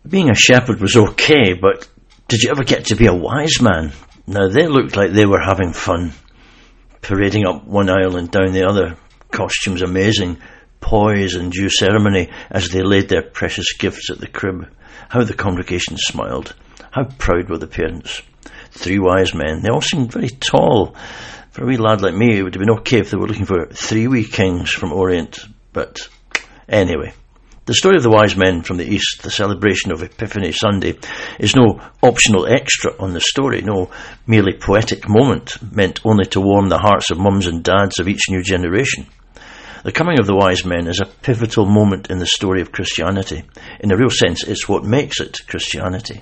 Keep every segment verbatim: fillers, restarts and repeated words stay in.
Being a shepherd was okay, but did you ever get to be a wise man? Now, they looked like they were having fun, parading up one aisle and down the other, costumes amazing, poise and due ceremony as they laid their precious gifts at the crib. How the congregation smiled. How proud were the parents. Three wise men. They all seemed very tall. For a wee lad like me, it would have been okay if they were looking for three wee kings from Orient. But anyway, the story of the wise men from the East, the celebration of Epiphany Sunday, is no optional extra on the story, no merely poetic moment meant only to warm the hearts of mums and dads of each new generation. The coming of the wise men is a pivotal moment in the story of Christianity. In a real sense, it's what makes it Christianity.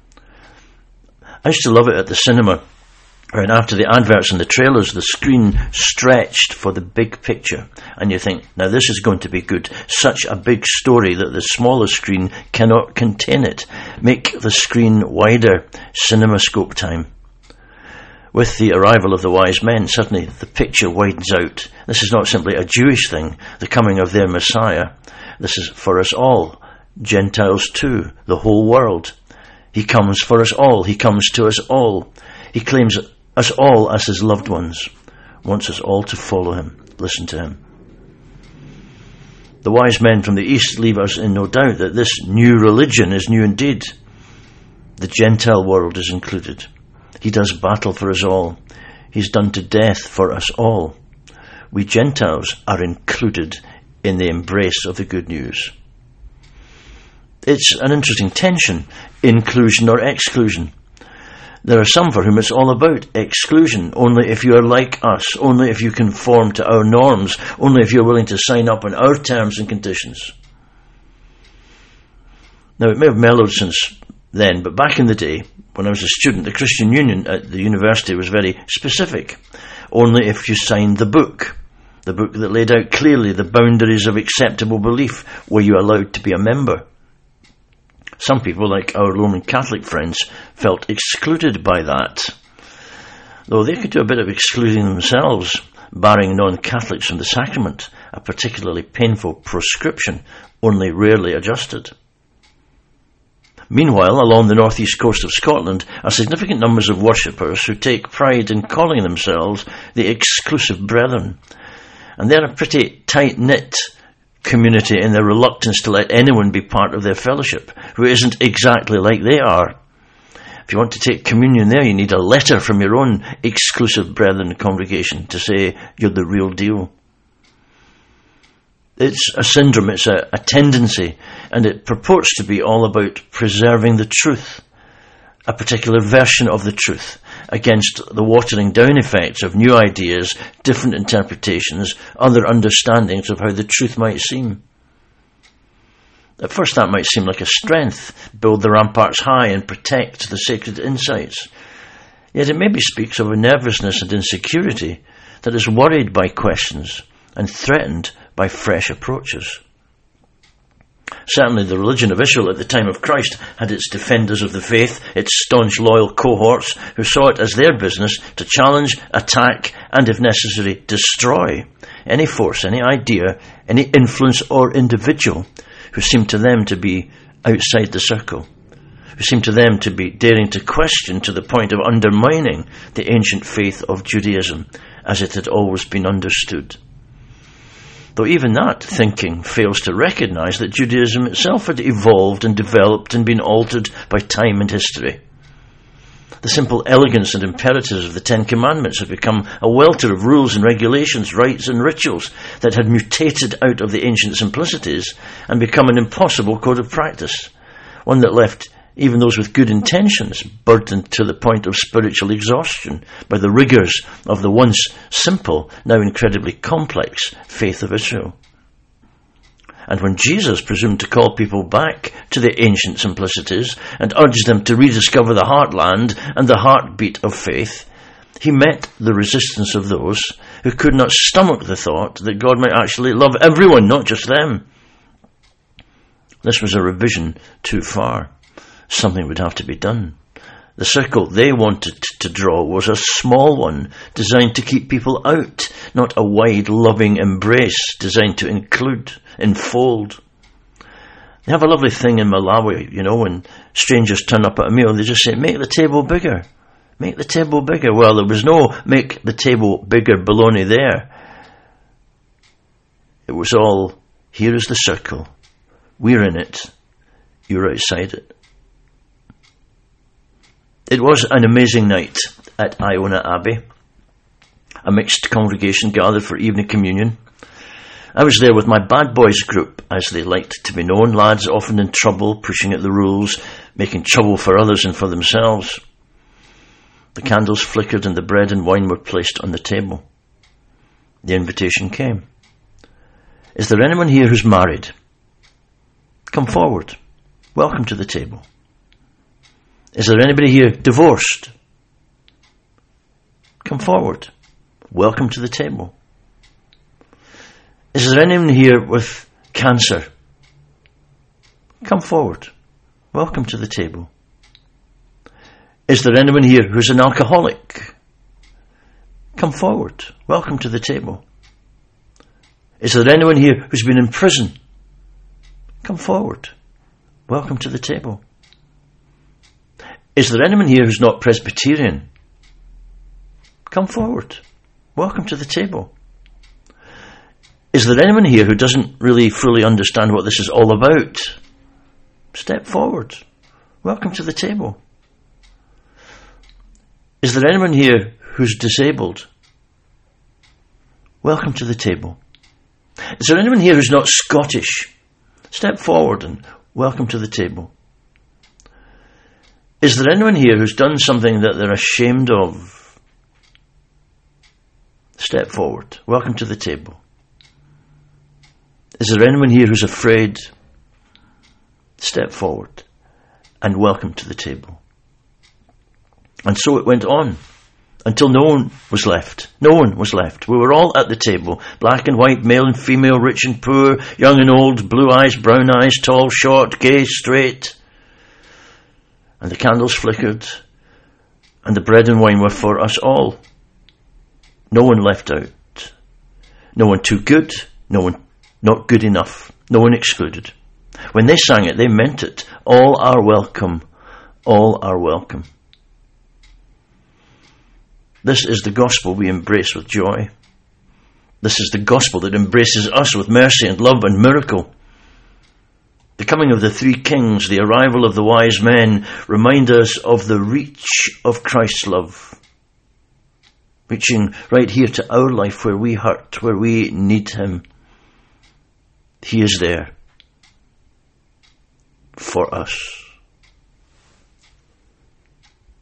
I used to love it at the cinema, and after the adverts and the trailers, the screen stretched for the big picture. And you think, now this is going to be good. Such a big story that the smaller screen cannot contain it. Make the screen wider. CinemaScope time. With the arrival of the wise men, suddenly the picture widens out. This is not simply a Jewish thing, the coming of their Messiah. This is for us all, Gentiles too, the whole world. He comes for us all. He comes to us all. He claims us all as his loved ones, wants us all to follow him, listen to him. The wise men from the East leave us in no doubt that this new religion is new indeed. The Gentile world is included. He does battle for us all. He's done to death for us all. We Gentiles are included in the embrace of the good news. It's an interesting tension, inclusion or exclusion. There are some for whom it's all about exclusion. Only if you are like us, only if you conform to our norms, only if you're willing to sign up on our terms and conditions. Now, it may have mellowed since then, but back in the day, when I was a student, the Christian Union at the university was very specific. Only if you signed the book, the book that laid out clearly the boundaries of acceptable belief, were you allowed to be a member. Some people, like our Roman Catholic friends, felt excluded by that, though they could do a bit of excluding themselves, barring non-Catholics from the sacrament, a particularly painful proscription, only rarely adjusted. Meanwhile, along the northeast coast of Scotland are significant numbers of worshippers who take pride in calling themselves the exclusive brethren. And they're a pretty tight-knit community in their reluctance to let anyone be part of their fellowship who isn't exactly like they are. If you want to take communion there, you need a letter from your own exclusive brethren congregation to say you're the real deal. It's a syndrome, it's a, a tendency, and it purports to be all about preserving the truth, a particular version of the truth, against the watering down effects of new ideas, different interpretations, other understandings of how the truth might seem. At first that might seem like a strength, build the ramparts high and protect the sacred insights. Yet it maybe speaks of a nervousness and insecurity that is worried by questions and threatened by fresh approaches. Certainly the religion of Israel at the time of Christ had its defenders of the faith, its staunch loyal cohorts who saw it as their business to challenge, attack, and if necessary, destroy any force, any idea, any influence or individual who seemed to them to be outside the circle, who seemed to them to be daring to question to the point of undermining the ancient faith of Judaism as it had always been understood. Though even that thinking fails to recognize that Judaism itself had evolved and developed and been altered by time and history. The simple elegance and imperatives of the Ten Commandments have become a welter of rules and regulations, rites and rituals that had mutated out of the ancient simplicities and become an impossible code of practice, one that left even those with good intentions burdened to the point of spiritual exhaustion by the rigours of the once simple, now incredibly complex faith of Israel. And when Jesus presumed to call people back to the ancient simplicities and urged them to rediscover the heartland and the heartbeat of faith, he met the resistance of those who could not stomach the thought that God might actually love everyone, not just them. This was a revision too far. Something would have to be done. The circle they wanted to draw was a small one, designed to keep people out, not a wide, loving embrace designed to include, enfold. They have a lovely thing in Malawi, you know, when strangers turn up at a meal, they just say, make the table bigger. Make the table bigger. Well, there was no make the table bigger baloney there. It was all, here is the circle. We're in it. You're outside it. It was an amazing night at Iona Abbey. A mixed congregation gathered for evening communion. I was there with my bad boys group, as they liked to be known, lads often in trouble, pushing at the rules, making trouble for others and for themselves. The candles flickered and the bread and wine were placed on the table. The invitation came. Is there anyone here who's married? Come forward. Welcome to the table. Is there anybody here divorced? Come forward. Welcome to the table. Is there anyone here with cancer? Come forward. Welcome to the table. Is there anyone here who's an alcoholic? Come forward. Welcome to the table. Is there anyone here who's been in prison? Come forward. Welcome to the table. Is there anyone here who's not Presbyterian? Come forward. Welcome to the table. Is there anyone here who doesn't really fully understand what this is all about? Step forward. Welcome to the table. Is there anyone here who's disabled? Welcome to the table. Is there anyone here who's not Scottish? Step forward and welcome to the table. Is there anyone here who's done something that they're ashamed of? Step forward. Welcome to the table. Is there anyone here who's afraid? Step forward and welcome to the table. And so it went on until no one was left. No one was left. We were all at the table, black and white, male and female, rich and poor, young and old, blue eyes, brown eyes, tall, short, gay, straight. And the candles flickered and the bread and wine were for us all. No one left out. No one too good. No one not good enough. No one excluded. When they sang it, they meant it. All are welcome. All are welcome. This is the gospel we embrace with joy. This is the gospel that embraces us with mercy and love and miracle. The coming of the three kings, the arrival of the wise men, remind us of the reach of Christ's love. Reaching right here to our life where we hurt, where we need him. He is there for us.